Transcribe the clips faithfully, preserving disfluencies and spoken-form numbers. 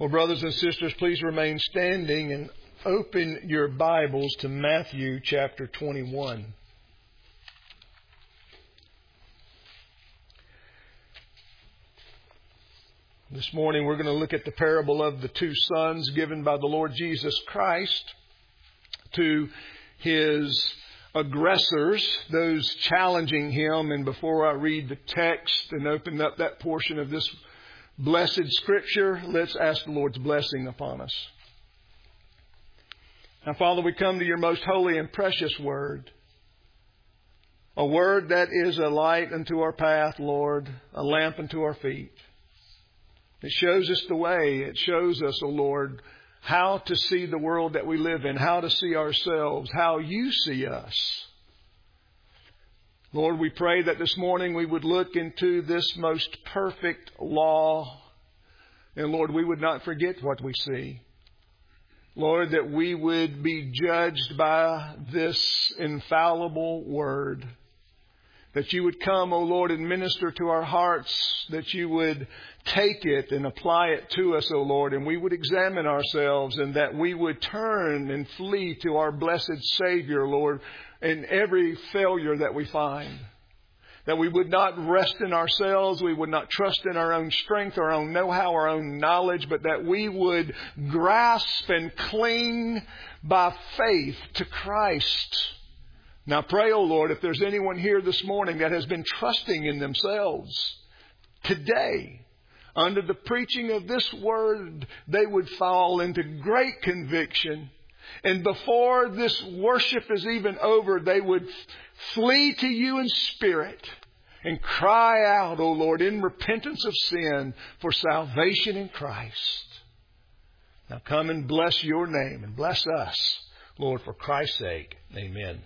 Well, brothers and sisters, please remain standing and open your Bibles to Matthew chapter twenty-one. This morning we're going to look at the parable of the two sons given by the Lord Jesus Christ to His aggressors, those challenging Him. And before I read the text and open up that portion of this blessed Scripture, let's ask the Lord's blessing upon us. Now, Father, we come to your most holy and precious word. A word that is a light unto our path, Lord, a lamp unto our feet. It shows us the way. It shows us, O Lord, how to see the world that we live in, how to see ourselves, how you see us. Lord, we pray that this morning we would look into this most perfect law. And Lord, we would not forget what we see. Lord, that we would be judged by this infallible word. That you would come, O Lord, and minister to our hearts. That you would take it and apply it to us, O Lord. And we would examine ourselves, and that we would turn and flee to our blessed Savior, Lord, in every failure that we find. That we would not rest in ourselves. We would not trust in our own strength, our own know-how, our own knowledge. But that we would grasp and cling by faith to Christ. Now pray, O Lord, if there's anyone here this morning that has been trusting in themselves, today, under the preaching of this word, they would fall into great conviction. And before this worship is even over, they would flee to you in spirit and cry out, O Lord, in repentance of sin for salvation in Christ. Now come and bless your name and bless us, Lord, for Christ's sake. Amen.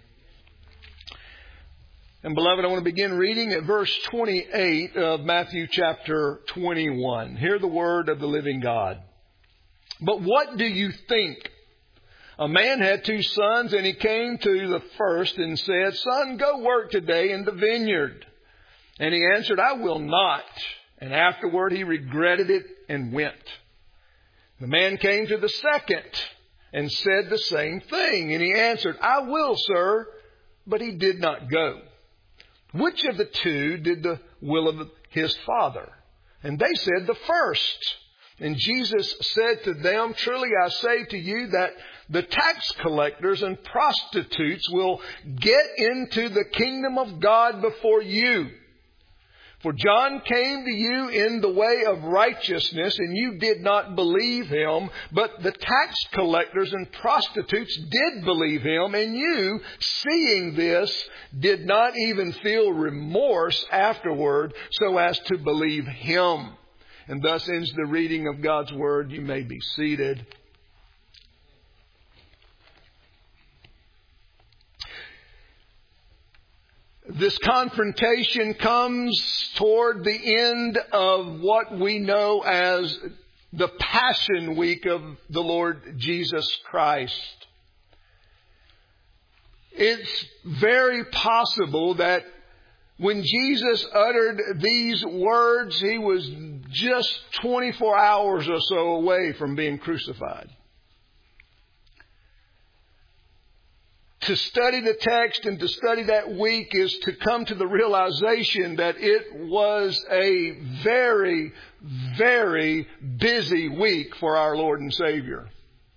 And beloved, I want to begin reading at verse twenty-eight of Matthew chapter twenty-one. Hear the word of the living God. But what do you think? A man had two sons, and he came to the first and said, Son, go work today in the vineyard. And he answered, I will not. And afterward he regretted it and went. The man came to the second and said the same thing. And he answered, I will, sir. But he did not go. Which of the two did the will of his father? And they said, the first. And Jesus said to them, Truly I say to you that the tax collectors and prostitutes will get into the kingdom of God before you. For John came to you in the way of righteousness, and you did not believe him. But the tax collectors and prostitutes did believe him, and you, seeing this, did not even feel remorse afterward so as to believe him. And thus ends the reading of God's Word. You may be seated. This confrontation comes toward the end of what we know as the Passion Week of the Lord Jesus Christ. It's very possible that when Jesus uttered these words, he was just twenty-four hours or so away from being crucified. To study the text and to study that week is to come to the realization that it was a very, very busy week for our Lord and Savior.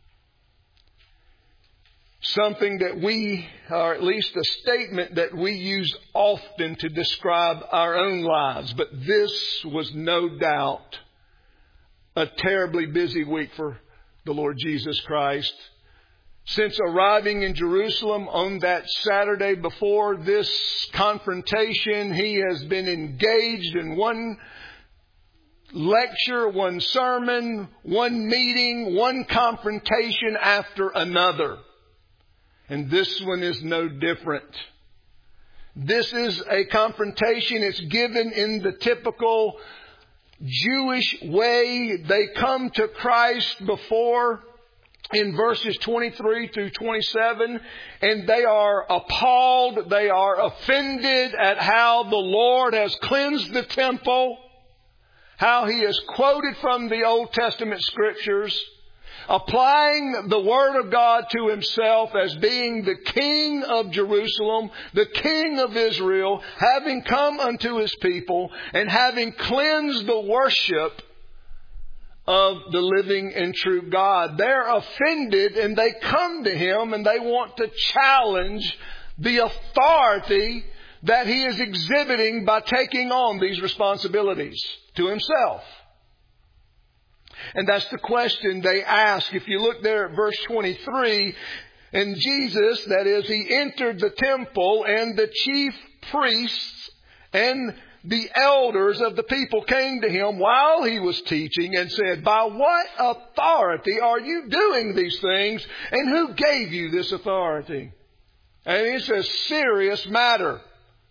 Something that we, or at least a statement that we use often to describe our own lives. But this was no doubt a terribly busy week for the Lord Jesus Christ. Since arriving in Jerusalem on that Saturday before this confrontation, he has been engaged in one lecture, one sermon, one meeting, one confrontation after another. And this one is no different. This is a confrontation. It's given in the typical Jewish way. They come to Christ before in verses twenty-three through twenty-seven, and they are appalled, they are offended at how the Lord has cleansed the temple, how he has quoted from the Old Testament Scriptures, applying the Word of God to himself as being the King of Jerusalem, the King of Israel, having come unto his people and having cleansed the worship of the living and true God. They're offended and they come to him and they want to challenge the authority that he is exhibiting by taking on these responsibilities to himself. And that's the question they ask. If you look there at verse twenty-three, and Jesus, that is, he entered the temple, and the chief priests and the elders of the people came to him while he was teaching and said, "By what authority are you doing these things? And who gave you this authority?" And it's a serious matter.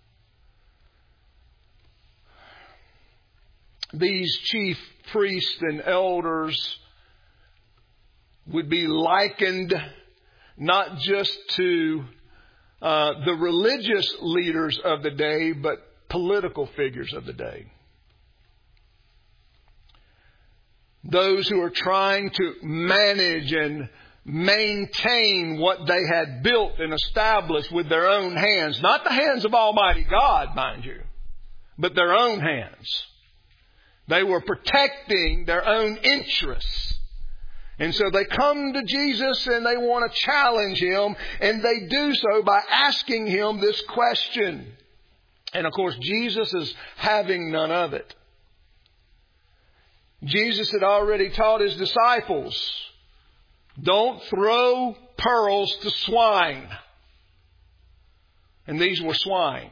These chief priests and elders would be likened not just to uh, the religious leaders of the day, but political figures of the day. Those who are trying to manage and maintain what they had built and established with their own hands. Not the hands of Almighty God, mind you, but their own hands. They were protecting their own interests. And so they come to Jesus and they want to challenge him. And they do so by asking him this question. And of course, Jesus is having none of it. Jesus had already taught his disciples, don't throw pearls to swine. And these were swine.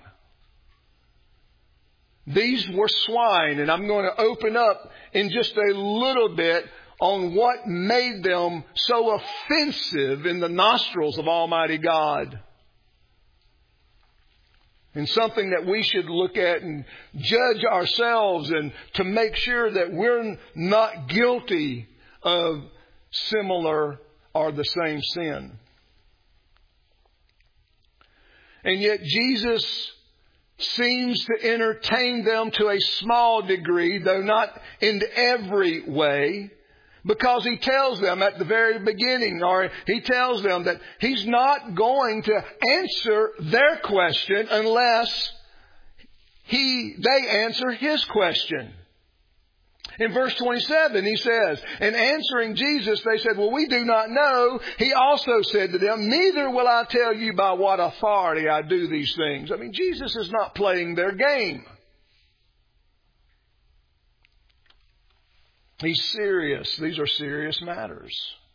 These were swine, and I'm going to open up in just a little bit on what made them so offensive in the nostrils of Almighty God. And something that we should look at and judge ourselves and to make sure that we're not guilty of similar or the same sin. And yet Jesus seems to entertain them to a small degree, though not in every way, because he tells them at the very beginning, or he tells them that he's not going to answer their question unless he they answer his question. In verse twenty-seven, he says, and answering Jesus, they said, well, we do not know. He also said to them, neither will I tell you by what authority I do these things. I mean, Jesus is not playing their game. He's serious. These are serious matters.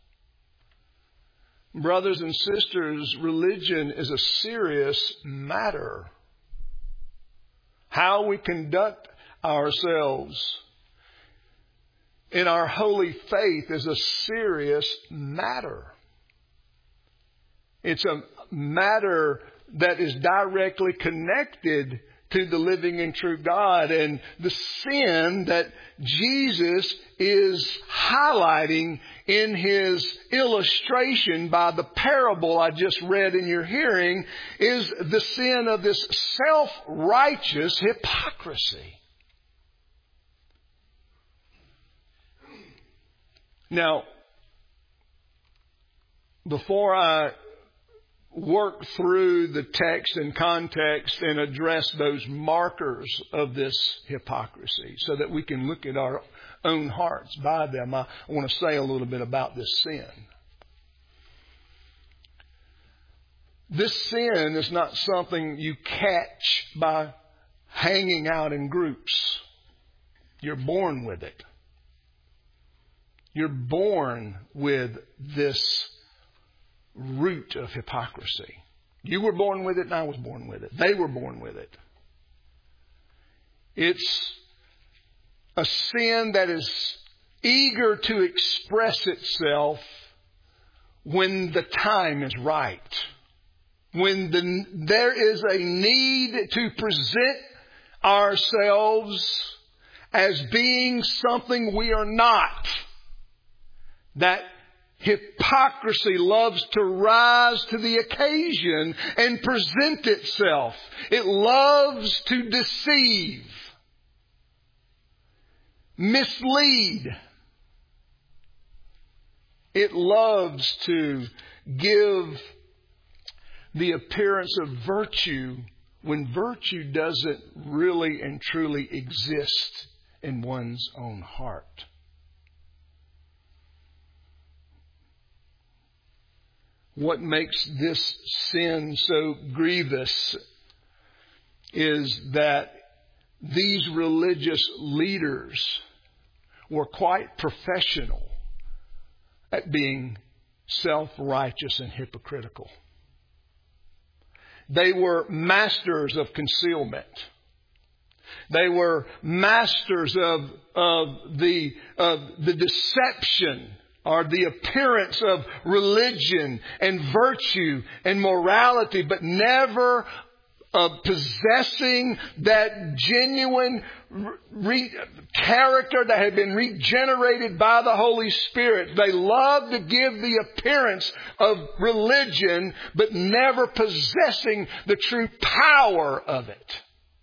Brothers and sisters, religion is a serious matter. How we conduct ourselves in our holy faith is a serious matter. It's a matter that is directly connected to the living and true God. And the sin that Jesus is highlighting in his illustration by the parable I just read in your hearing is the sin of this self-righteous hypocrisy. Now, before I work through the text and context and address those markers of this hypocrisy so that we can look at our own hearts by them, I want to say a little bit about this sin. This sin is not something you catch by hanging out in groups. You're born with it. You're born with this root of hypocrisy. You were born with it and I was born with it. They were born with it. It's a sin that is eager to express itself when the time is right. When the, there is a need to present ourselves as being something we are not. That hypocrisy loves to rise to the occasion and present itself. It loves to deceive. mislead. It loves to give the appearance of virtue when virtue doesn't really and truly exist in one's own heart. What makes this sin so grievous is that these religious leaders were quite professional at being self-righteous and hypocritical. They were masters of concealment. They were masters of, of the, of the deception or the appearance of religion and virtue and morality, but never of possessing that genuine re- character that had been regenerated by the Holy Spirit. They loved to give the appearance of religion, but never possessing the true power of it.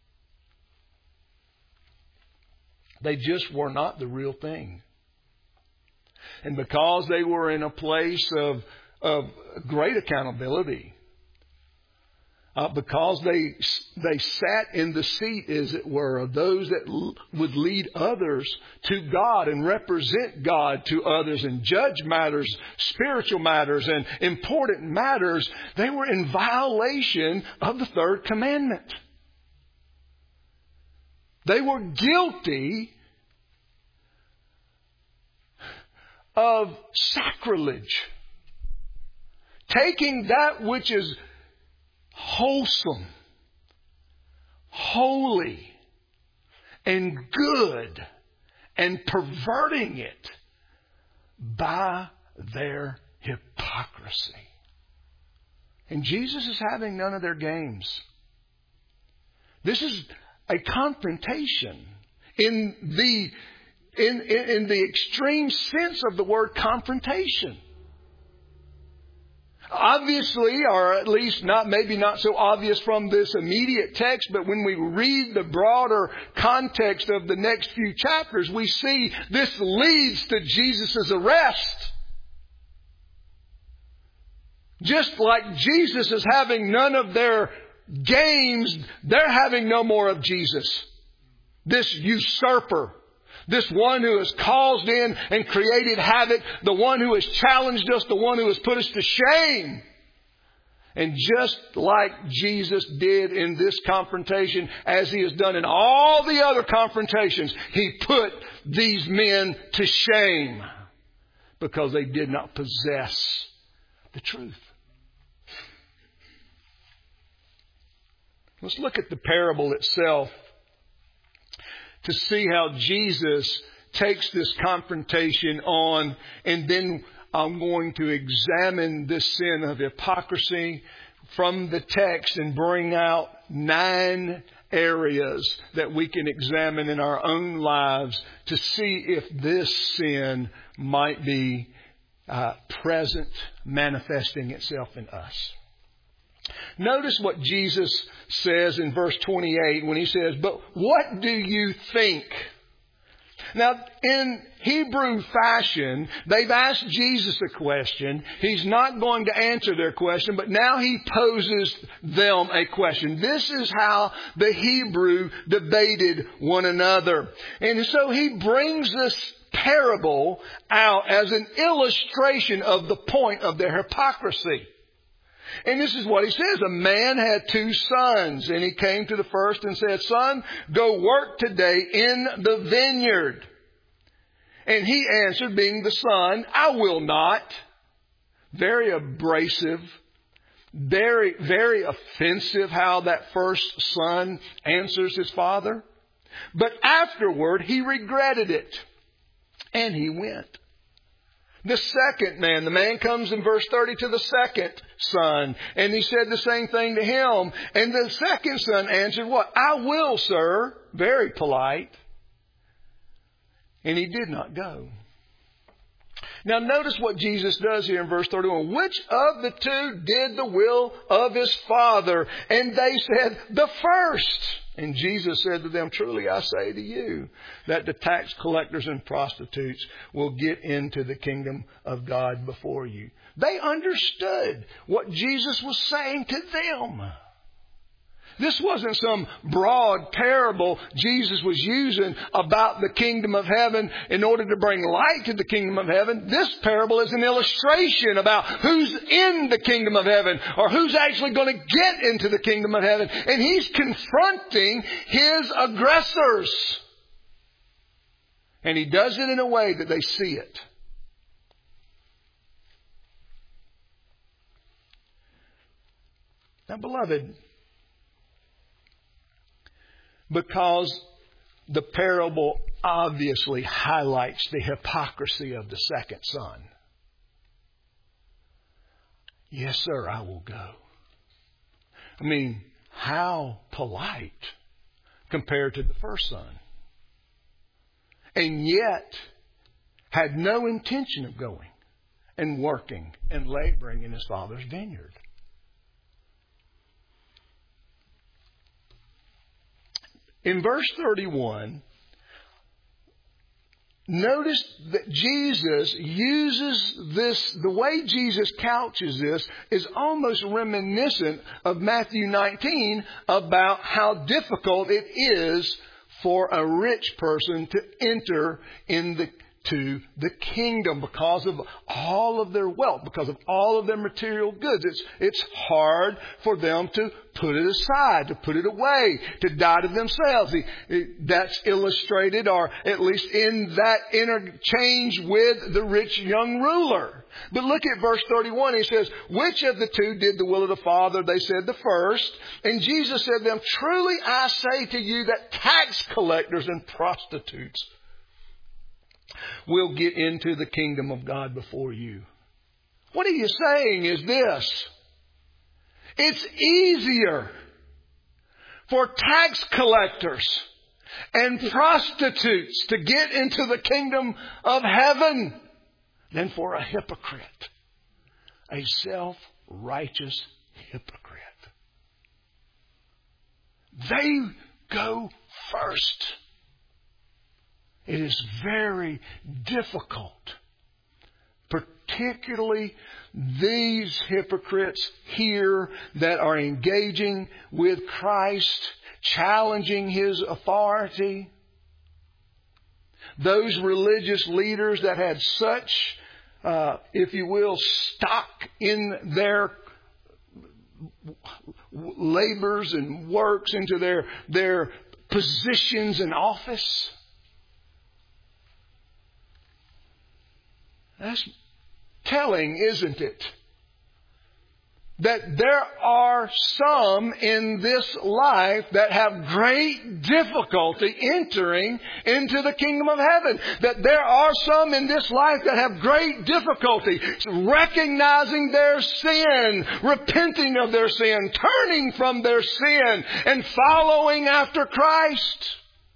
They just were not the real thing. And because they were in a place of, of great accountability, Uh, because they they sat in the seat, as it were, of those that l- would lead others to God and represent God to others and judge matters, spiritual matters and important matters, they were in violation of the third commandment. They were guilty of sacrilege, taking that which is wholesome, holy, and good, and perverting it by their hypocrisy. And Jesus is having none of their games. This is a confrontation in the in, in, in the extreme sense of the word confrontation. Obviously, or at least not, maybe not so obvious from this immediate text, but when we read the broader context of the next few chapters, we see this leads to Jesus' arrest. Just like Jesus is having none of their games, they're having no more of Jesus. This usurper. This one who has caused in and created havoc. The one who has challenged us. The one who has put us to shame. And just like Jesus did in this confrontation, as He has done in all the other confrontations, He put these men to shame because they did not possess the truth. Let's look at the parable itself to see how Jesus takes this confrontation on, and then I'm going to examine this sin of hypocrisy from the text and bring out nine areas that we can examine in our own lives to see if this sin might be uh, present, manifesting itself in us. Notice what Jesus says in verse twenty-eight when He says, "But what do you think?" Now, in Hebrew fashion, they've asked Jesus a question. He's not going to answer their question, but now He poses them a question. This is how the Hebrew debated one another. And so He brings this parable out as an illustration of the point of their hypocrisy. And this is what He says. A man had two sons, and he came to the first and said, "Son, go work today in the vineyard." And he answered, being the son, "I will not." Very abrasive, very, very offensive how that first son answers his father. But afterward, he regretted it, and he went. The second man, the man comes in verse thirty to the second son, and he said the same thing to him. And the second son answered, "What? I will, sir." Very polite. And he did not go. Now notice what Jesus does here in verse thirty-one. Which of the two did the will of his Father? And they said, the first. And Jesus said to them, truly I say to you, that the tax collectors and prostitutes will get into the kingdom of God before you. They understood what Jesus was saying to them. This wasn't some broad parable Jesus was using about the kingdom of heaven in order to bring light to the kingdom of heaven. This parable is an illustration about who's in the kingdom of heaven or who's actually going to get into the kingdom of heaven. And he's confronting his aggressors. And he does it in a way that they see it. Now, beloved, because the parable obviously highlights the hypocrisy of the second son. Yes, sir, I will go. I mean, how polite compared to the first son. And yet had no intention of going and working and laboring in his father's vineyard. In verse thirty-one, notice that Jesus uses this, the way Jesus couches this is almost reminiscent of Matthew nineteen about how difficult it is for a rich person to enter in the to the kingdom because of all of their wealth, because of all of their material goods. It's, it's hard for them to put it aside, to put it away, to die to themselves. That's illustrated, or at least in that interchange with the rich young ruler. But look at verse thirty-one. He says, which of the two did the will of the Father? They said, the first. And Jesus said to them, truly I say to you that tax collectors and prostitutes will get into the kingdom of God before you. What he is saying is this. It's easier for tax collectors and prostitutes to get into the kingdom of heaven than for a hypocrite, a self-righteous hypocrite. They go first. It is very difficult, particularly these hypocrites here that are engaging with Christ, challenging His authority. Those religious leaders that had such, uh, if you will, stock in their labors and works, into their, their positions in office. That's telling, isn't it? That there are some in this life that have great difficulty entering into the kingdom of heaven. That there are some in this life that have great difficulty recognizing their sin, repenting of their sin, turning from their sin, and following after Christ.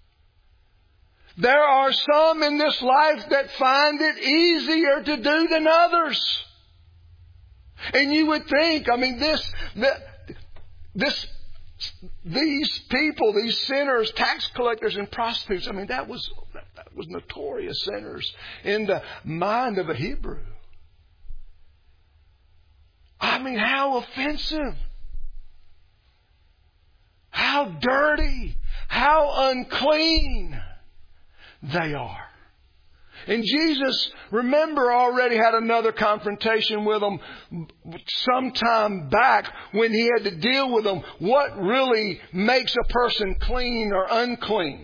There are some in this life that find it easier to do than others. And you would think, I mean, this, this, these people, these sinners, tax collectors and prostitutes, I mean, that was, that was notorious sinners in the mind of a Hebrew. I mean, how offensive. How dirty. How unclean they are. And Jesus, remember, already had another confrontation with them some time back when He had to deal with them. What really makes a person clean or unclean?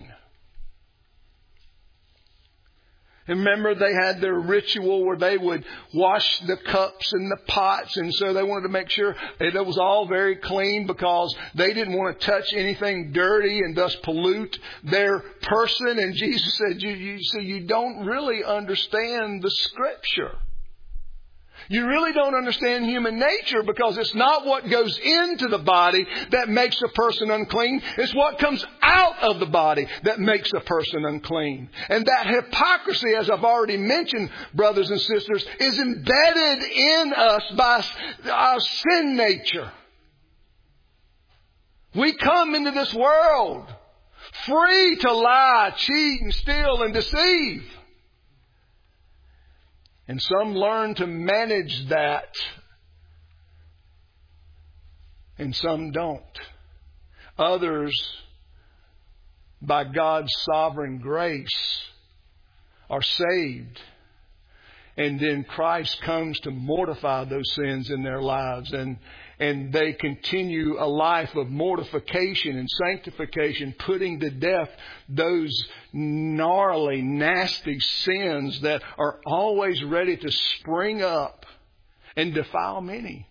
And remember, they had their ritual where they would wash the cups and the pots. And so they wanted to make sure that it was all very clean because they didn't want to touch anything dirty and thus pollute their person. And Jesus said, you, you, so you don't really understand the Scripture. You really don't understand human nature, because it's not what goes into the body that makes a person unclean. It's what comes out of the body that makes a person unclean. And that hypocrisy, as I've already mentioned, brothers and sisters, is embedded in us by our sin nature. We come into this world free to lie, cheat, and steal, and deceive. And some learn to manage that, and some don't. Others, by God's sovereign grace, are saved. And then Christ comes to mortify those sins in their lives. And, and they continue a life of mortification and sanctification, putting to death those gnarly, nasty sins that are always ready to spring up and defile many.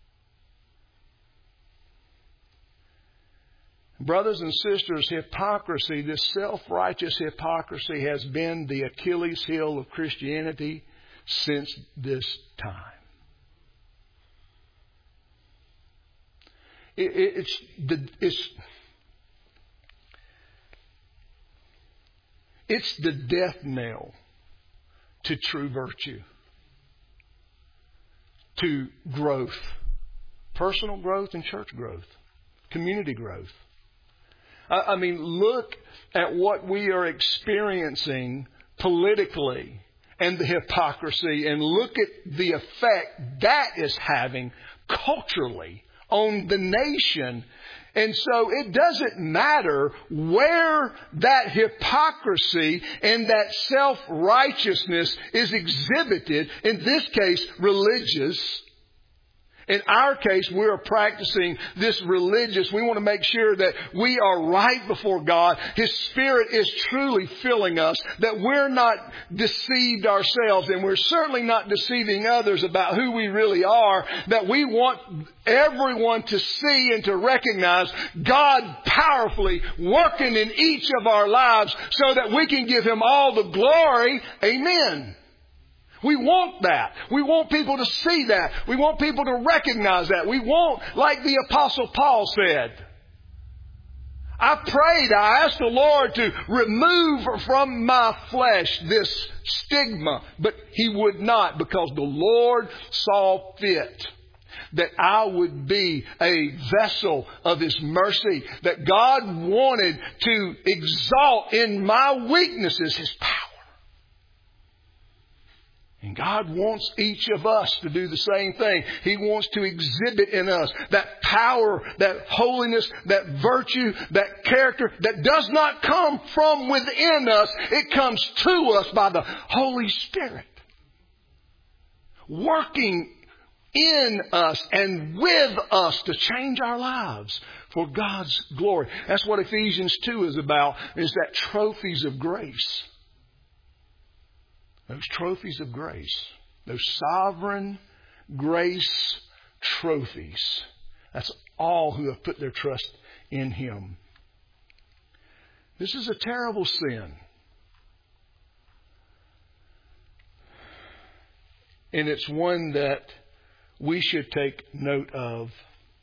Brothers and sisters, hypocrisy, this self-righteous hypocrisy, has been the Achilles heel of Christianity since this time. It, it, it's the it's it's the death knell to true virtue, to growth, personal growth and church growth, community growth. I, I mean, look at what we are experiencing politically and the hypocrisy, and look at the effect that is having culturally on the nation. And so it doesn't matter where that hypocrisy and that self-righteousness is exhibited, in this case, religious. In our case, we are practicing this religious. We want to make sure that we are right before God. His Spirit is truly filling us, that we're not deceived ourselves, and we're certainly not deceiving others about who we really are, that we want everyone to see and to recognize God powerfully working in each of our lives so that we can give Him all the glory. Amen. We want that. We want people to see that. We want people to recognize that. We want, like the Apostle Paul said, I prayed, I asked the Lord to remove from my flesh this stigma, but He would not, because the Lord saw fit that I would be a vessel of His mercy, that God wanted to exalt in my weaknesses His power. And God wants each of us to do the same thing. He wants to exhibit in us that power, that holiness, that virtue, that character that does not come from within us. It comes to us by the Holy Spirit, working in us and with us to change our lives for God's glory. That's what Ephesians two is about, is that trophies of grace. Those trophies of grace, those sovereign grace trophies. That's all who have put their trust in Him. This is a terrible sin. And it's one that we should take note of.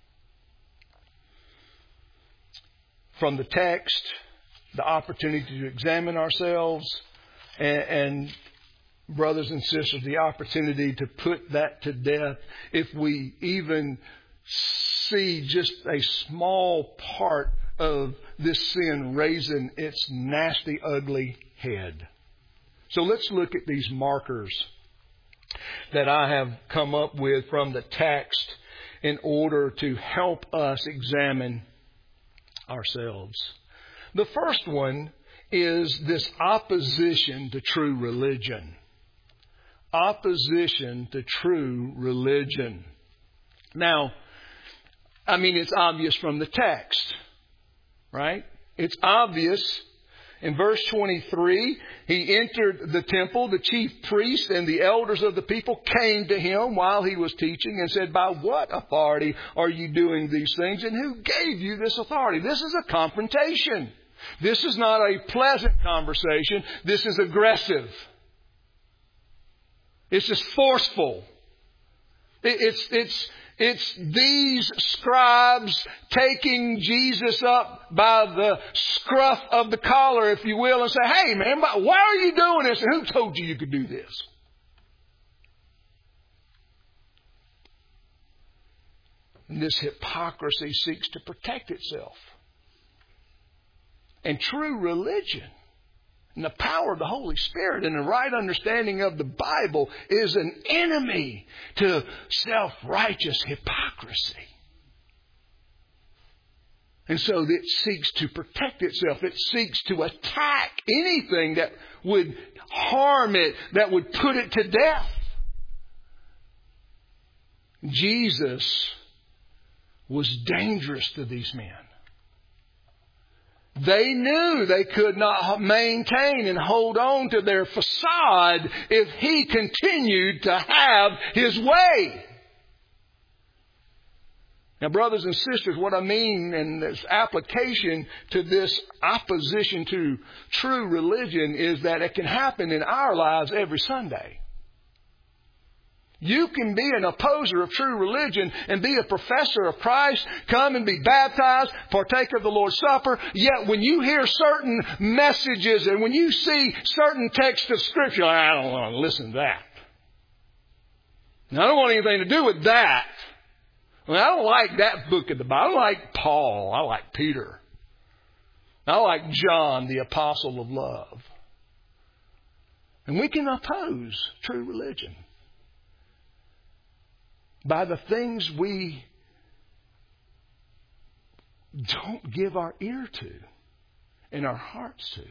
From the text, the opportunity to examine ourselves, and, and brothers and sisters, the opportunity to put that to death if we even see just a small part of this sin raising its nasty, ugly head. So let's look at these markers that I have come up with from the text in order to help us examine ourselves. The first one is this opposition to true religion. Opposition to true religion. Now, I mean, it's obvious from the text, right? It's obvious. In verse twenty-three, He entered the temple. The chief priests and the elders of the people came to Him while He was teaching and said, by what authority are you doing these things? And who gave you this authority? This is a confrontation. This is not a pleasant conversation. This is aggressive. It's just forceful. It's, it's, It's these scribes taking Jesus up by the scruff of the collar, if you will, and say, hey, man, why are you doing this? And who told you you could do this? And this hypocrisy seeks to protect itself. And true religion and the power of the Holy Spirit and the right understanding of the Bible is an enemy to self-righteous hypocrisy. And so it seeks to protect itself. It seeks to attack anything that would harm it, that would put it to death. Jesus was dangerous to these men. They knew they could not maintain and hold on to their facade if he continued to have his way. Now, brothers and sisters, what I mean in this application to this opposition to true religion is that it can happen in our lives every Sunday. You can be an opposer of true religion and be a professor of Christ, come and be baptized, partake of the Lord's Supper. Yet when you hear certain messages and when you see certain texts of Scripture, I don't want to listen to that. Now, I don't want anything to do with that. I, mean, I don't like that book of the Bible. I don't like Paul. I like Peter. I like John, the apostle of love. And we can oppose true religion by the things we don't give our ear to and our hearts to.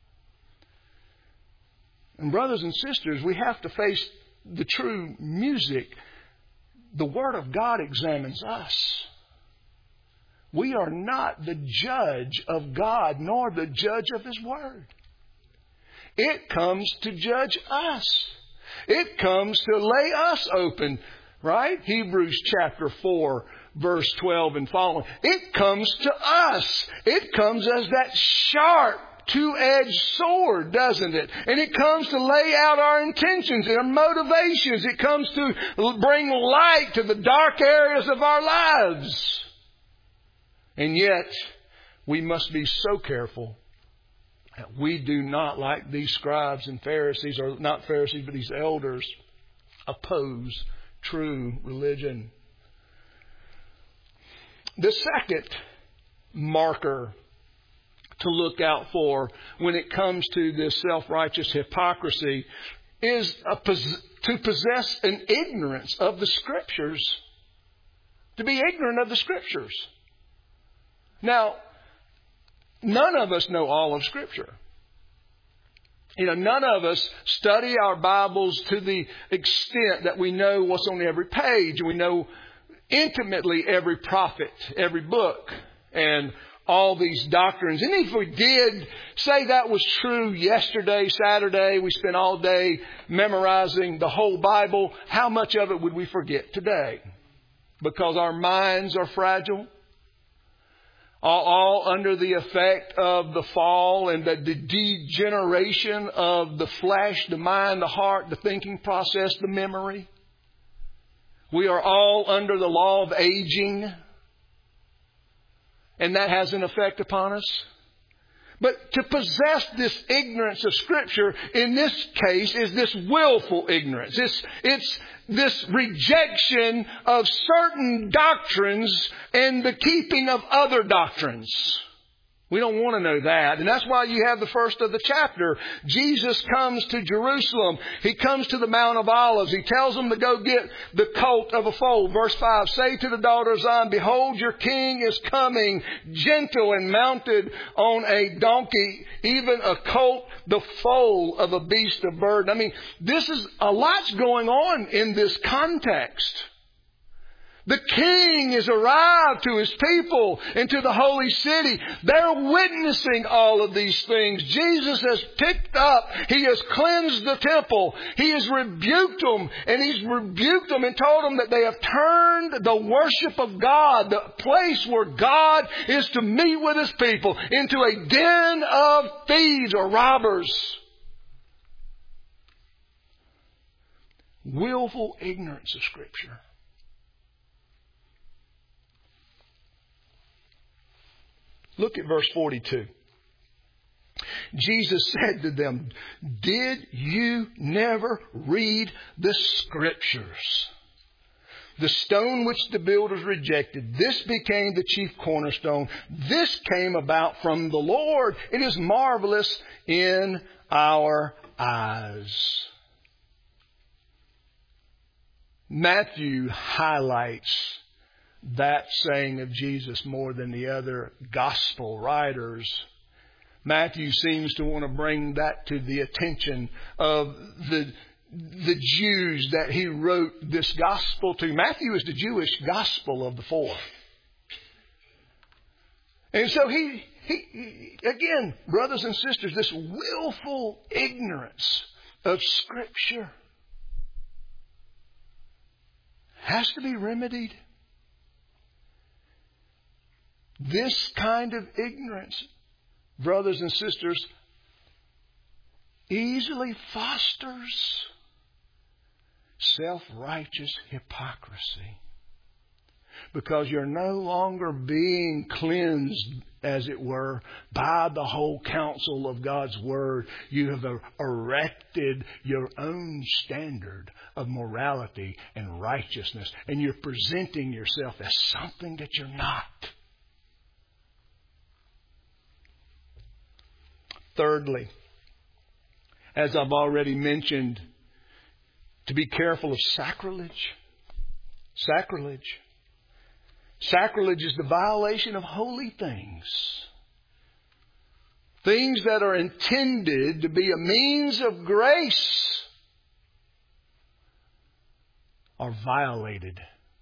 And brothers and sisters, we have to face the true music. The Word of God examines us. We are not the judge of God, nor the judge of His Word. It comes to judge us. It comes to lay us open. Right? Hebrews chapter four, verse twelve and following. It comes to us. It comes as that sharp, two-edged sword, doesn't it? And it comes to lay out our intentions and our motivations. It comes to bring light to the dark areas of our lives. And yet, we must be so careful that we do not, like these scribes and Pharisees, or not Pharisees, but these elders, oppose true religion. The second marker to look out for when it comes to this self-righteous hypocrisy is a pos- to possess an ignorance of the Scriptures. To be ignorant of the Scriptures. Now, none of us know all of Scripture. You know, none of us study our Bibles to the extent that we know what's on every page. We know intimately every prophet, every book, and all these doctrines. And if we did say that was true yesterday, Saturday, we spent all day memorizing the whole Bible, how much of it would we forget today? Because our minds are fragile. All, all under the effect of the fall and the, the degeneration of the flesh, the mind, the heart, the thinking process, the memory. We are all under the law of aging. And that has an effect upon us. But to possess this ignorance of Scripture, in this case, is this willful ignorance. It's, it's this rejection of certain doctrines and the keeping of other doctrines. We don't want to know that. And that's why you have the first of the chapter. Jesus comes to Jerusalem. He comes to the Mount of Olives. He tells them to go get the colt of a foal. Verse five, say to the daughter of Zion, behold, your king is coming, gentle and mounted on a donkey, even a colt, the foal of a beast of burden. I mean, this is a lot's going on in this context. The king is arrived to his people and to the holy city. They're witnessing all of these things. Jesus has picked up. He has cleansed the temple. He has rebuked them. And he's rebuked them and told them that they have turned the worship of God, the place where God is to meet with his people, into a den of thieves or robbers. Willful ignorance of Scripture. Look at verse forty-two. Jesus said to them, "Did you never read the Scriptures? The stone which the builders rejected, this became the chief cornerstone. This came about from the Lord. It is marvelous in our eyes." Matthew highlights that saying of Jesus more than the other gospel writers. Matthew seems to want to bring that to the attention of the the Jews that he wrote this gospel to. Matthew is the Jewish gospel of the four. And so he, he, he again, brothers and sisters, this willful ignorance of Scripture has to be remedied. This kind of ignorance, brothers and sisters, easily fosters self-righteous hypocrisy. Because you're no longer being cleansed, as it were, by the whole counsel of God's Word. You have erected your own standard of morality and righteousness. And you're presenting yourself as something that you're not. Thirdly, as I've already mentioned, to be careful of sacrilege. Sacrilege. Sacrilege is the violation of holy things. Things that are intended to be a means of grace are violated,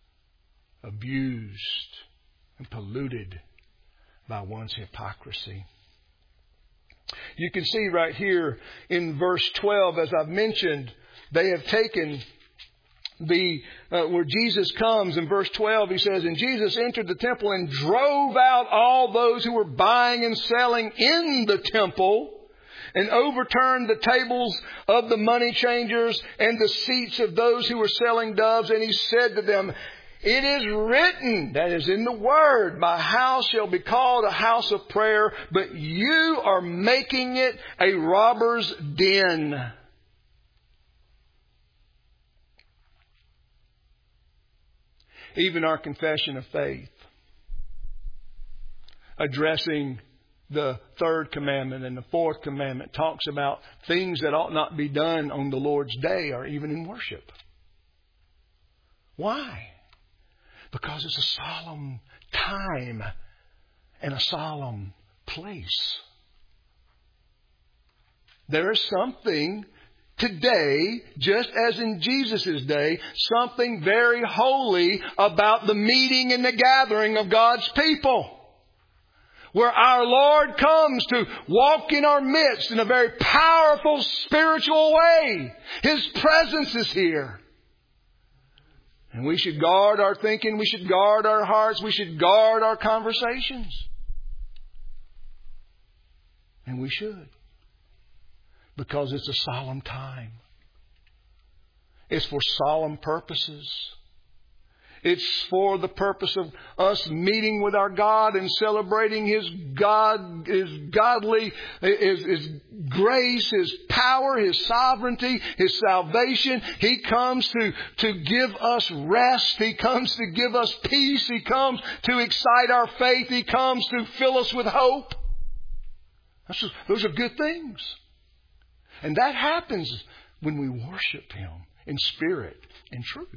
abused, and polluted by one's hypocrisy. You can see right here in verse twelve, as I've mentioned, they have taken the uh, where Jesus comes in verse twelve. He says, "And Jesus entered the temple and drove out all those who were buying and selling in the temple, and overturned the tables of the money changers and the seats of those who were selling doves. And he said to them, 'It is written,'" that is in the Word, "'My house shall be called a house of prayer, but you are making it a robber's den.'" Even our confession of faith, addressing the third commandment and the fourth commandment, talks about things that ought not be done on the Lord's day or even in worship. Why? Because it's a solemn time and a solemn place. There is something today, just as in Jesus' day, something very holy about the meeting and the gathering of God's people. Where our Lord comes to walk in our midst in a very powerful spiritual way. His presence is here. And we should guard our thinking. We should guard our hearts. We should guard our conversations. And we should. Because it's a solemn time. It's for solemn purposes. It's for the purpose of us meeting with our God and celebrating His God, His godly, His, His grace, His power, His sovereignty, His salvation. He comes to, to give us rest. He comes to give us peace. He comes to excite our faith. He comes to fill us with hope. That's just, those are good things. And that happens when we worship Him in spirit and truth.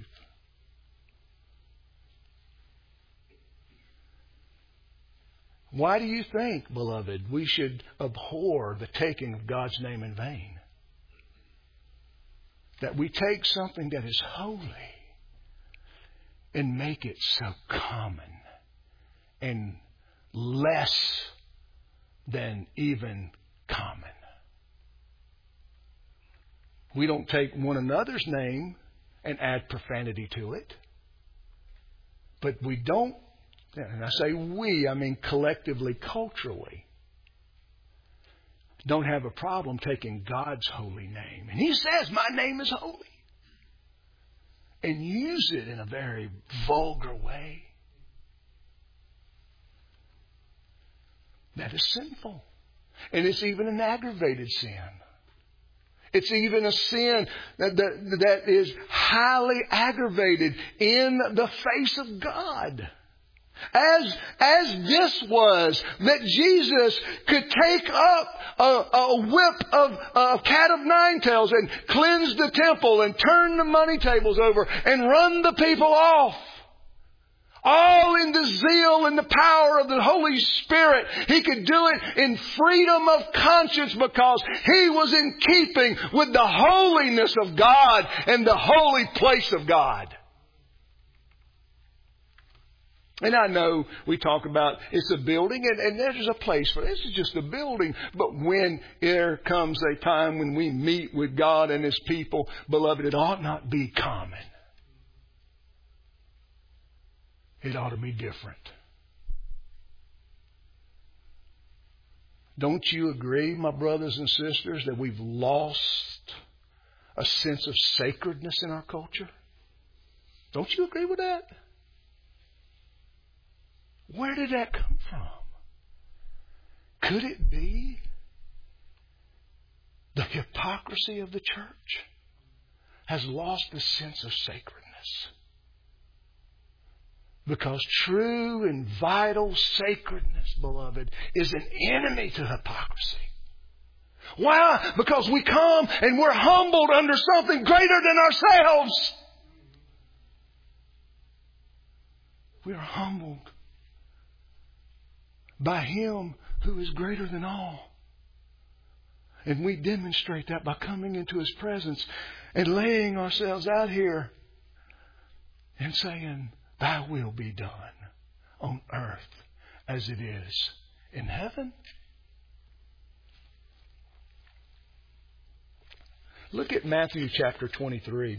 Why do you think, beloved, we should abhor the taking of God's name in vain? That we take something that is holy and make it so common and less than even common. We don't take one another's name and add profanity to it. But we don't, and I say we, I mean collectively, culturally, don't have a problem taking God's holy name. And He says, "My name is holy." And use it in a very vulgar way. that is sinful. And it's even an aggravated sin. It's even a sin that, that, that is highly aggravated in the face of God. As, as this was, that Jesus could take up a, a whip of a cat of nine tails and cleanse the temple and turn the money tables over and run the people off. All in the zeal and the power of the Holy Spirit. He could do it in freedom of conscience because He was in keeping with the holiness of God and the holy place of God. And I know we talk about it's a building and, and there's a place for it. This is just a building. But when there comes a time when we meet with God and His people, beloved, it ought not be common. It ought to be different. Don't you agree, my brothers and sisters, that we've lost a sense of sacredness in our culture? Don't you agree with that? Where did that come from? Could it be the hypocrisy of the church has lost the sense of sacredness? Because true and vital sacredness, beloved, is an enemy to hypocrisy. Why? Because we come and we're humbled under something greater than ourselves. We are humbled by Him who is greater than all. And we demonstrate that by coming into His presence and laying ourselves out here and saying, Thy will be done on earth as it is in heaven. Look at Matthew chapter twenty-three.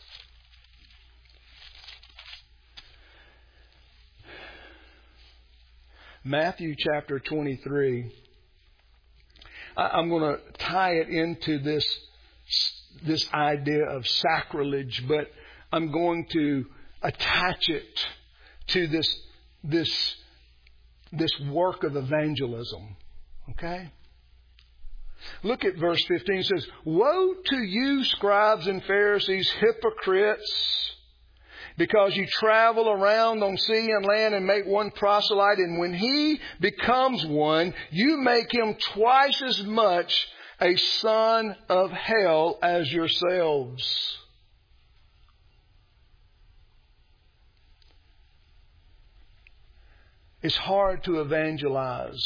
Matthew chapter twenty-three. I'm going to tie it into this, this idea of sacrilege, but I'm going to attach it to this, this, this work of evangelism. Okay? Look at verse fifteen. It says, Woe to you, scribes and Pharisees, hypocrites! Because you travel around on sea and land and make one proselyte, and when he becomes one, you make him twice as much a son of hell as yourselves. It's hard to evangelize,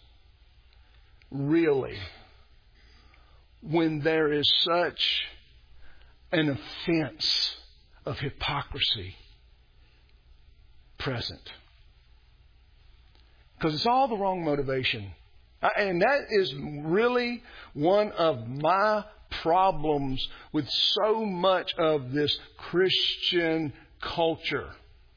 really, when there is such an offense of hypocrisy present. Because it's all the wrong motivation. And that is really one of my problems with so much of this Christian culture.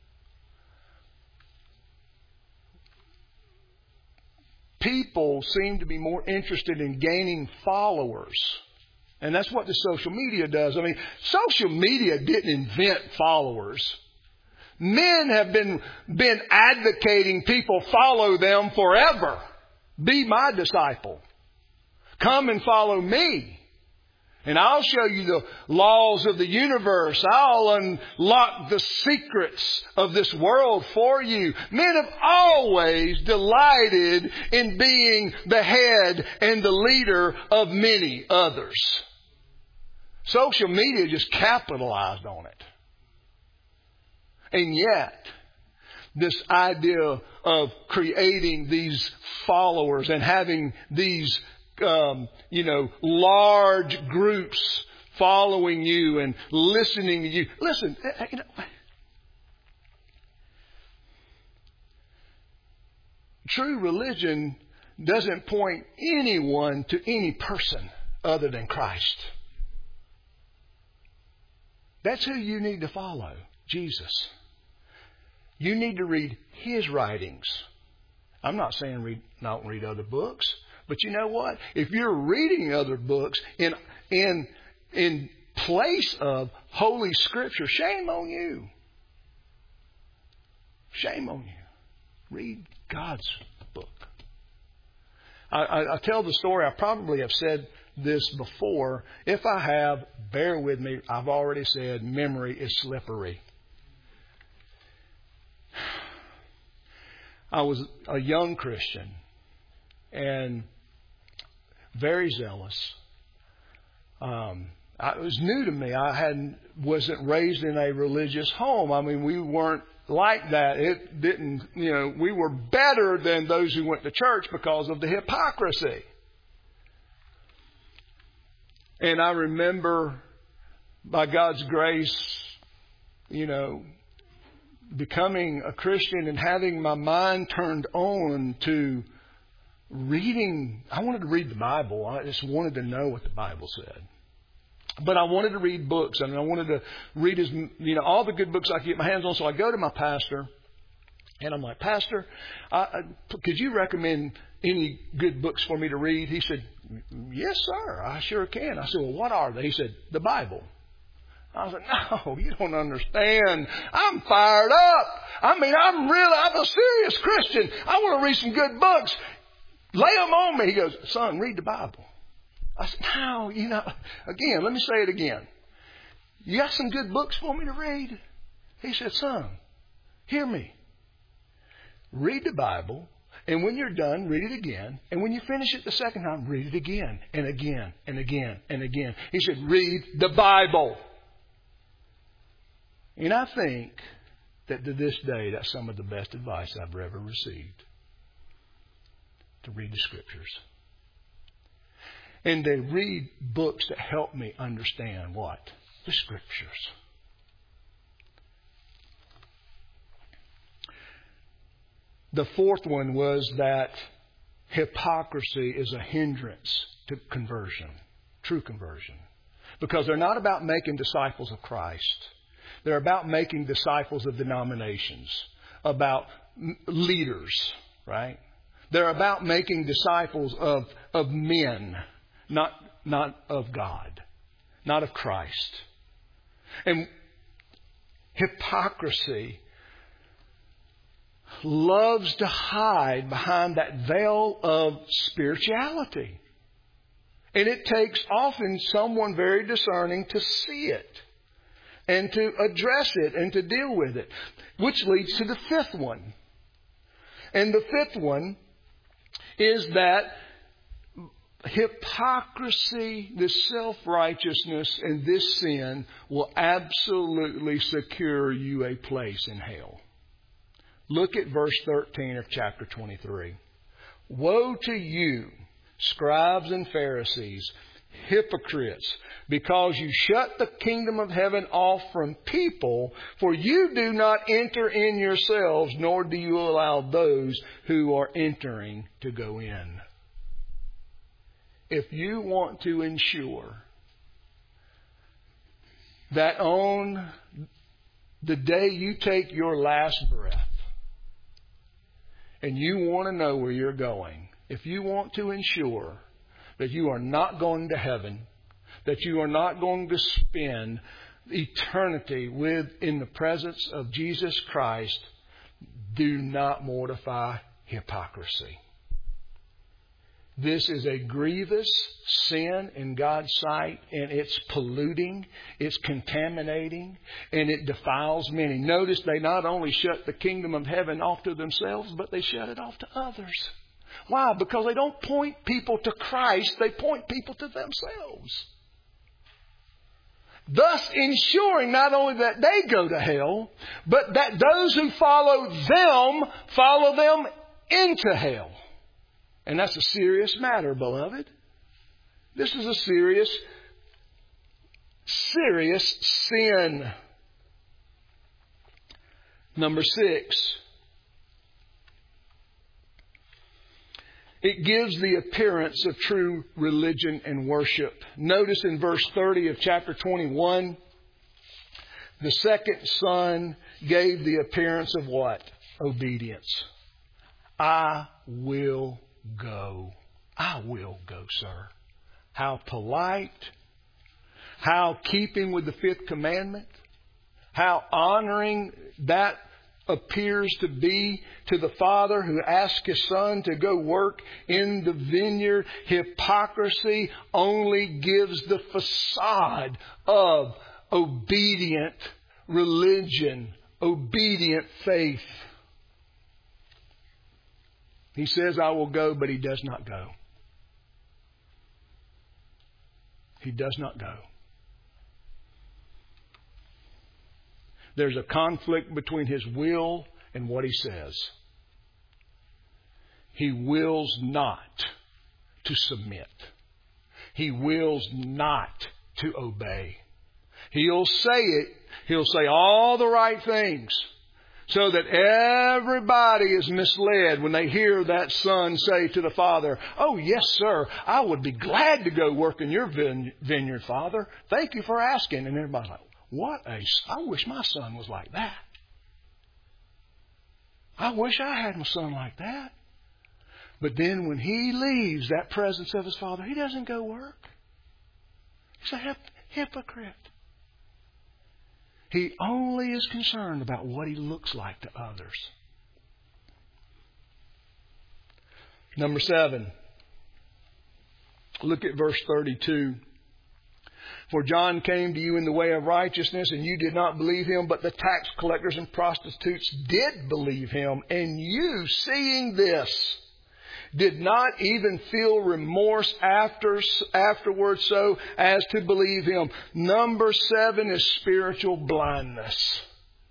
People seem to be more interested in gaining followers. And that's what the social media does. I mean, social media didn't invent followers. Men have been, been advocating people follow them forever. Be my disciple. Come and follow me. And I'll show you the laws of the universe. I'll unlock the secrets of this world for you. Men have always delighted in being the head and the leader of many others. Social media just capitalized on it. And yet, this idea of creating these followers and having these Um, you know, large groups following you and listening to you. Listen, you know, true religion doesn't point anyone to any person other than Christ. That's who you need to follow, Jesus. You need to read His writings. I'm not saying read, not read other books. But you know what? If you're reading other books in in in place of Holy Scripture, shame on you. Shame on you. Read God's book. I, I, I tell the story. I probably have said this before. If I have, bear with me. I've already said memory is slippery. I was a young Christian and very zealous. Um, I, it was new to me. I hadn't wasn't raised in a religious home. I mean, we weren't like that. It didn't, you know, we were better than those who went to church because of the hypocrisy. And I remember, by God's grace, you know, becoming a Christian and having my mind turned on to reading. I wanted to read the Bible. I just wanted to know what the Bible said. But I wanted to read books, and I wanted to read as you know all the good books I could get my hands on. So I go to my pastor, and I'm like, Pastor, I, I, could you recommend any good books for me to read? He said, yes, sir, I sure can. I said, well, what are they? He said, the Bible. I was like, no, you don't understand. I'm fired up. I mean, I'm really, I'm a serious Christian. I want to read some good books. Lay them on me. He goes, son, read the Bible. I said, no, you know, again, let me say it again. You got some good books for me to read? He said, son, hear me. Read the Bible, and when you're done, read it again. And when you finish it the second time, read it again and again and again and again. He said, read the Bible. And I think that to this day, that's some of the best advice I've ever received. To read the Scriptures. And they read books that help me understand what? The Scriptures. The fourth one was that hypocrisy is a hindrance to conversion, true conversion. Because they're not about making disciples of Christ. They're about making disciples of denominations, about leaders, right? They're about making disciples of, of men, not, not of God, not of Christ. And hypocrisy loves to hide behind that veil of spirituality. And it takes often someone very discerning to see it and to address it and to deal with it, which leads to the fifth one. And the fifth one is that hypocrisy, this self-righteousness, and this sin will absolutely secure you a place in hell. Look at verse thirteen of chapter twenty-three. Woe to you, scribes and Pharisees, hypocrites, because you shut the kingdom of heaven off from people, for you do not enter in yourselves, nor do you allow those who are entering to go in. If you want to ensure that on the day you take your last breath, and you want to know where you're going, if you want to ensure that you are not going to heaven, that you are not going to spend eternity with in the presence of Jesus Christ, do not mortify hypocrisy. This is a grievous sin in God's sight, and it's polluting, it's contaminating, and it defiles many. Notice they not only shut the kingdom of heaven off to themselves, but they shut it off to others. Why? Because they don't point people to Christ, they point people to themselves. Thus ensuring not only that they go to hell, but that those who follow them follow them into hell. And that's a serious matter, beloved. This is a serious, serious sin. Number six. It gives the appearance of true religion and worship. Notice in verse thirty of chapter twenty-one, the second son gave the appearance of what? Obedience. I will go. I will go, sir. How polite. How keeping with the fifth commandment. How honoring that appears to be to the father who asks his son to go work in the vineyard. Hypocrisy only gives the facade of obedient religion, obedient faith. He says, I will go, but he does not go. He does not go. There's a conflict between his will and what he says. He wills not to submit. He wills not to obey. He'll say it. He'll say all the right things so that everybody is misled when they hear that son say to the father, oh, yes, sir, I would be glad to go work in your vineyard, Father. Thank you for asking. And everybody's like, what a, I wish my son was like that. I wish I had a son like that. But then when he leaves that presence of his father, he doesn't go work. He's a hip, hypocrite. He only is concerned about what he looks like to others. Number seven. Look at verse thirty-two. For John came to you in the way of righteousness, and you did not believe him, but the tax collectors and prostitutes did believe him. And you, seeing this, did not even feel remorse after afterwards so as to believe him. Number seven is spiritual blindness.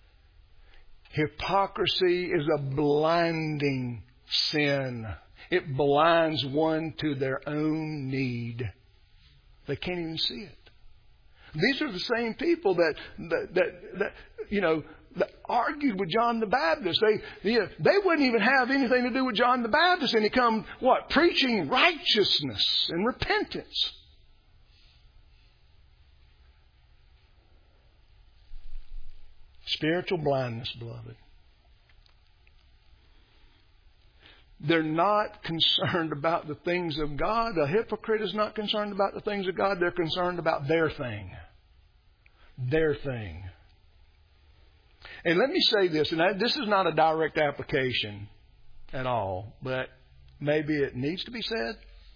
Hypocrisy is a blinding sin. It blinds one to their own need. They can't even see it. These are the same people that, that, that, that you know, that argued with John the Baptist. They, you know, they wouldn't even have anything to do with John the Baptist. And he come, what? Preaching righteousness and repentance. Spiritual blindness, beloved. They're not concerned about the things of God. A hypocrite is not concerned about the things of God. They're concerned about their thing. Their thing. And let me say this, and I, this is not a direct application at all, but maybe it needs to be said.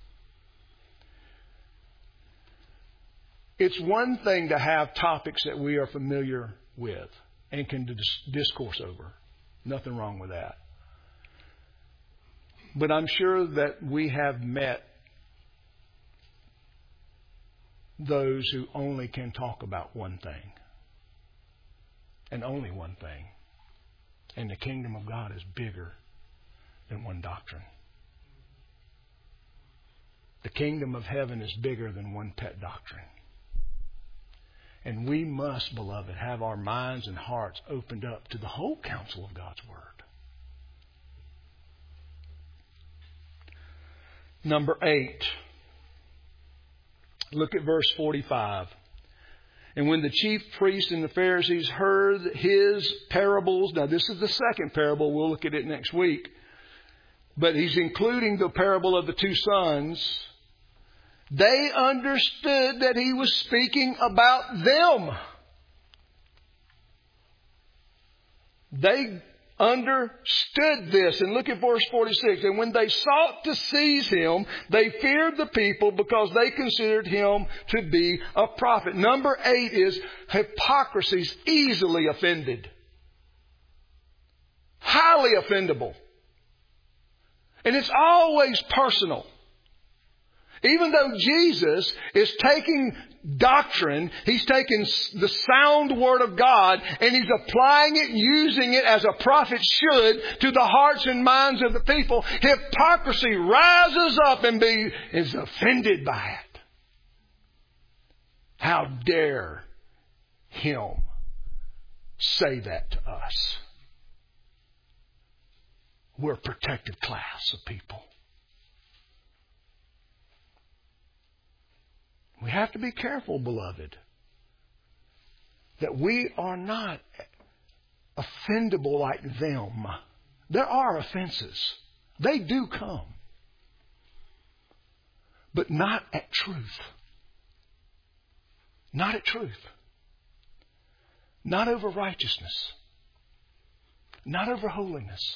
It's one thing to have topics that we are familiar with and can dis- discourse over. Nothing wrong with that. But I'm sure that we have met those who only can talk about one thing. And only one thing. And the kingdom of God is bigger than one doctrine. The kingdom of heaven is bigger than one pet doctrine. And we must, beloved, have our minds and hearts opened up to the whole counsel of God's Word. Number eight. Look at verse forty-five. And when the chief priests and the Pharisees heard his parables, now this is the second parable, we'll look at it next week, but he's including the parable of the two sons, they understood that he was speaking about them. They understood this. And look at verse forty-six. And when they sought to seize him, they feared the people because they considered him to be a prophet. Number eight is hypocrisy's easily offended. Highly offendable. And it's always personal. Even though Jesus is taking doctrine, He's taking the sound Word of God and He's applying it, using it as a prophet should to the hearts and minds of the people. Hypocrisy rises up and be, is offended by it. How dare Him say that to us? We're a protected class of people. We have to be careful, beloved, that we are not offendable like them. There are offenses. They do come. But not at truth. Not at truth. Not over righteousness. not over holiness.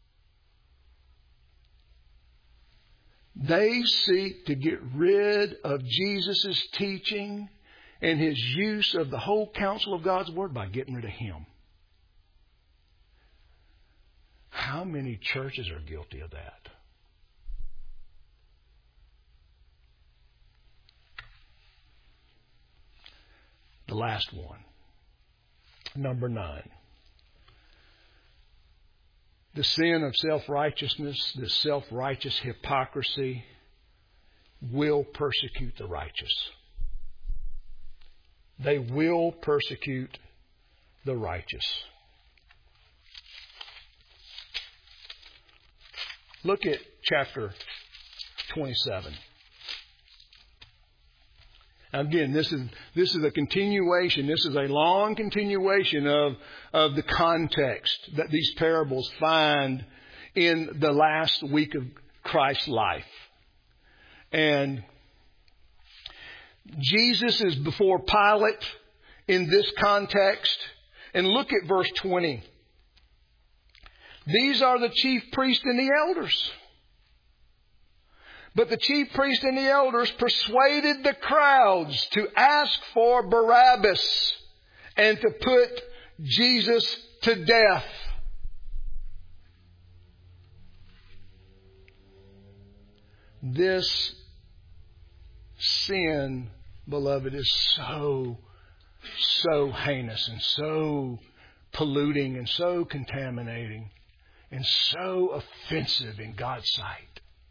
They seek to get rid of Jesus' teaching and His use of the whole counsel of God's Word by getting rid of Him. How many churches are guilty of that? The last one. Number nine. The sin of self-righteousness, the self-righteous hypocrisy will persecute the righteous. They will persecute the righteous. Look at chapter twenty-seven. Again, this is this is a continuation. This is a long continuation of, of the context that these parables find in the last week of Christ's life. And Jesus is before Pilate in this context. And look at verse twenty. These are the chief priests and the elders. But the chief priests and the elders persuaded the crowds to ask for Barabbas and to put Jesus to death. This sin, beloved, is so, so heinous and so polluting and so contaminating and so offensive in God's sight.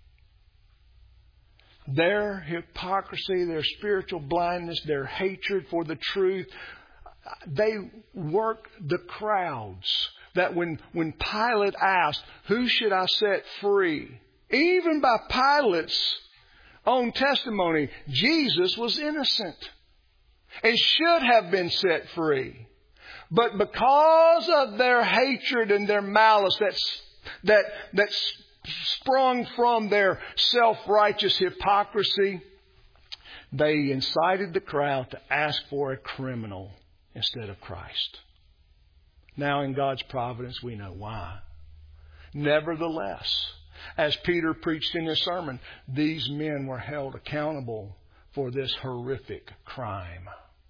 Their hypocrisy, their spiritual blindness, their hatred for the truth, they worked the crowds. That when, when Pilate asked, who should I set free? Even by Pilate's own testimony, Jesus was innocent and should have been set free. But because of their hatred and their malice that's, that, that's sprung from their self-righteous hypocrisy, they incited the crowd to ask for a criminal instead of Christ. Now, in God's providence, we know why. Nevertheless, as Peter preached in his sermon, these men were held accountable for this horrific crime.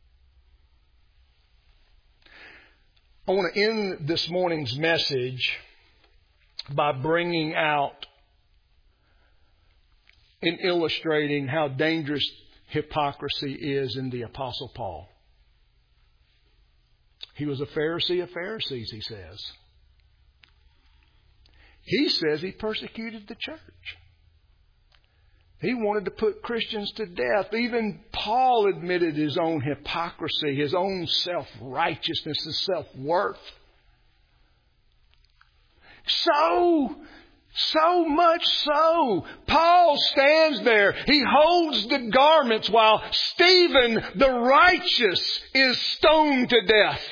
I want to end this morning's message by bringing out and illustrating how dangerous hypocrisy is in the Apostle Paul. He was a Pharisee of Pharisees, he says. He says he persecuted the church. He wanted to put Christians to death. Even Paul admitted his own hypocrisy, his own self-righteousness, his self-worth. So, so much so, Paul stands there. He holds the garments while Stephen, the righteous, is stoned to death.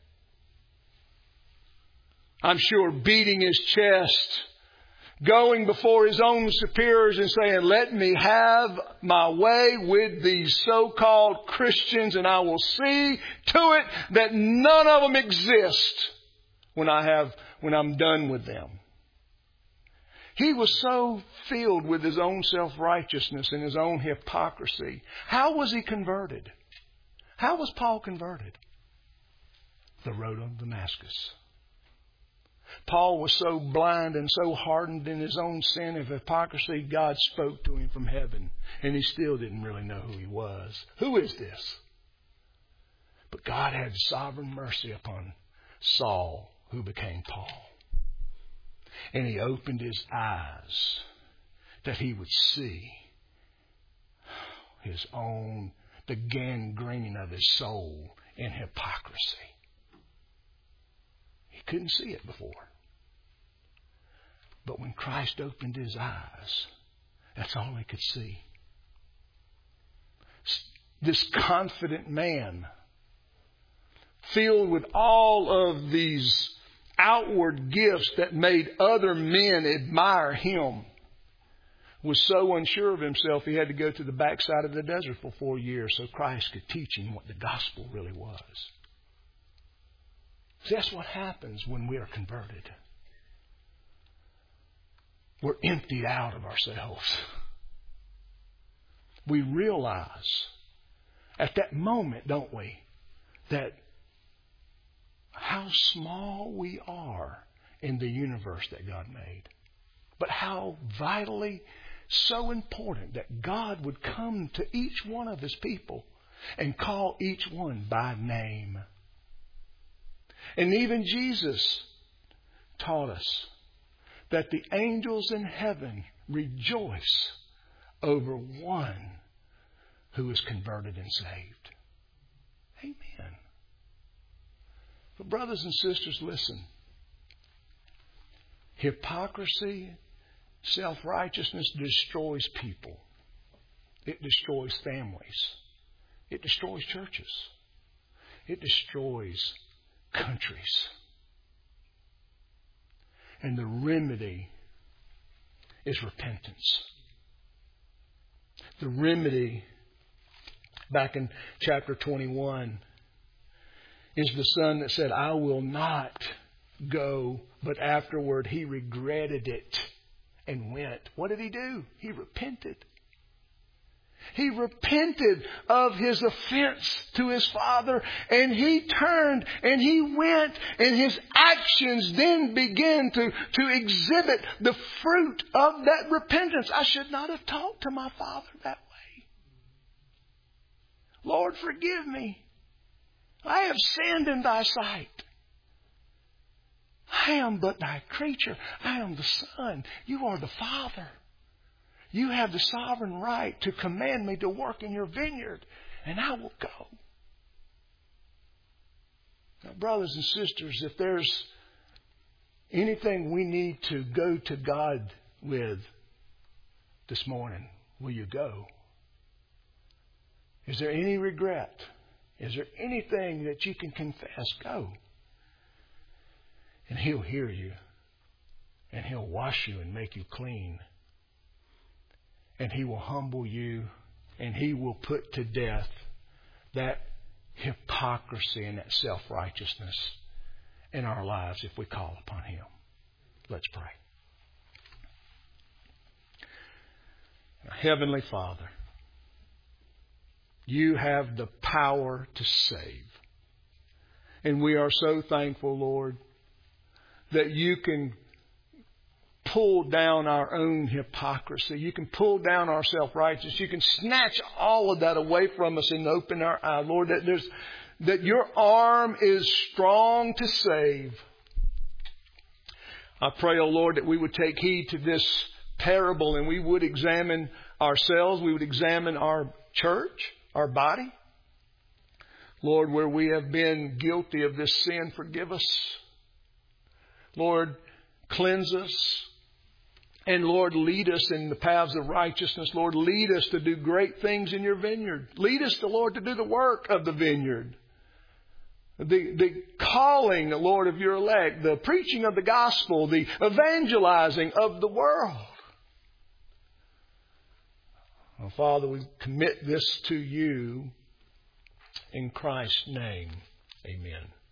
I'm sure beating his chest, going before his own superiors and saying, let me have my way with these so-called Christians and I will see to it that none of them exist when I have, when I'm done with them. He was so filled with his own self-righteousness and his own hypocrisy. How was he converted? How was Paul converted? The road of Damascus. Paul was so blind and so hardened in his own sin of hypocrisy, God spoke to him from heaven, and he still didn't really know who he was. Who is this? But God had sovereign mercy upon Saul, who became Paul. And he opened his eyes that he would see his own, the gangrene of his soul in hypocrisy. He couldn't see it before. But when Christ opened his eyes, that's all he could see. This confident man, filled with all of these outward gifts that made other men admire him, was so unsure of himself he had to go to the backside of the desert for four years so Christ could teach him what the gospel really was. See, that's what happens when we are converted. We're emptied out of ourselves. We realize at that moment, don't we, that how small we are in the universe that God made. But how vitally so important that God would come to each one of His people and call each one by name. And even Jesus taught us that the angels in heaven rejoice over one who is converted and saved. Amen. But brothers and sisters, listen. Hypocrisy, self-righteousness destroys people. It destroys families. It destroys churches. It destroys countries. And the remedy is repentance. The remedy, back in chapter twenty-one, is the son that said, I will not go, but afterward he regretted it and went. What did he do? He repented. He repented of his offense to his father, and he turned and he went, and his actions then began to, to exhibit the fruit of that repentance. I should not have talked to my father that way. Lord, forgive me. I have sinned in thy sight. I am but thy creature. I am the son. You are the father. You have the sovereign right to command me to work in your vineyard, and I will go. Now, brothers and sisters, if there's anything we need to go to God with this morning, will you go? Is there any regret? Is there anything that you can confess? Go. And He'll hear you. And He'll wash you and make you clean. And He will humble you. And He will put to death that hypocrisy and that self-righteousness in our lives if we call upon Him. Let's pray. Now, Heavenly Father, You have the power to save. And we are so thankful, Lord, that You can pull down our own hypocrisy. You can pull down our self-righteousness. You can snatch all of that away from us and open our eye, Lord, that there's that Your arm is strong to save. I pray, oh Lord, that we would take heed to this parable and we would examine ourselves. We would examine our church, our body. Lord, where we have been guilty of this sin, forgive us. Lord, cleanse us. And Lord, lead us in the paths of righteousness. Lord, lead us to do great things in Your vineyard. Lead us, Lord, to do the work of the vineyard. The, the calling, Lord, of Your elect. The preaching of the gospel. The evangelizing of the world. Well, Father, we commit this to You in Christ's name. Amen.